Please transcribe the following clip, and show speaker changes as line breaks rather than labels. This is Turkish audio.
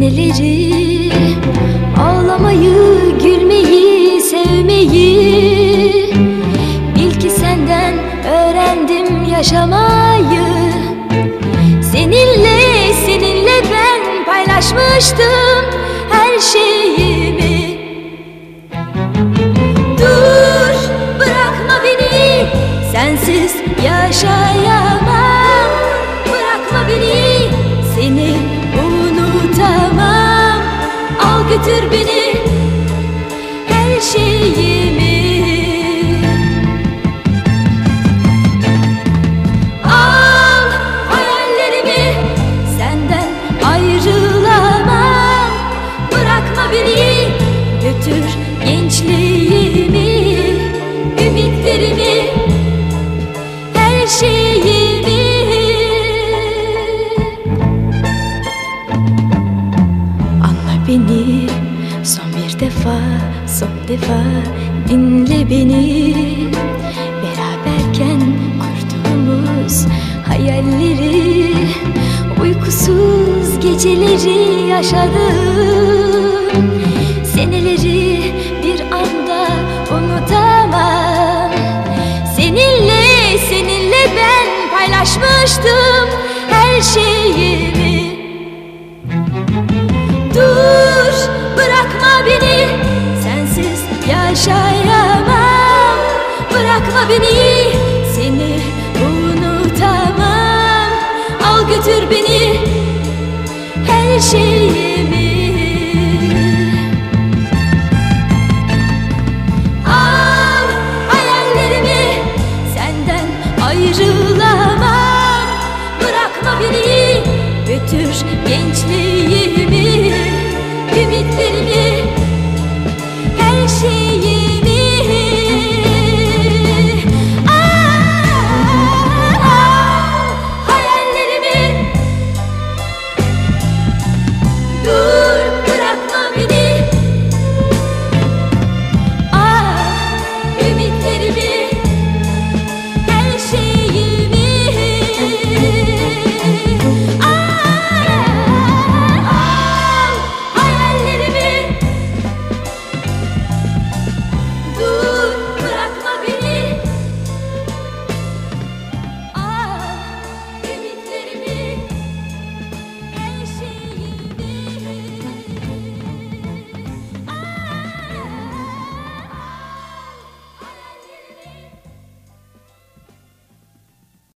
seneleri, ağlamayı, gülmeyi, sevmeyi. Bil ki senden öğrendim yaşamayı. Seninle ben paylaşmıştım her şeyimi. Dur, bırakma beni, sensiz yaşayamam. Bırakma beni, seni unutamam. Al götür beni, her şeyimi. Al hayallerimi, senden ayrılamam. Bırakma beni, götür gençliğimi, ümitlerimi, her şeyimi. Anla beni, son bir defa, son defa dinle beni. Beraberken kurduğumuz hayalleri, uykusuz geceleri yaşadım. Seneleri bir anda unutamam. Seninle ben paylaşmıştım her şeyimi. Dur, bırakma beni, sensiz yaşayamam. Bırakma beni, seni unutamam. Al götür beni, her şeyimi.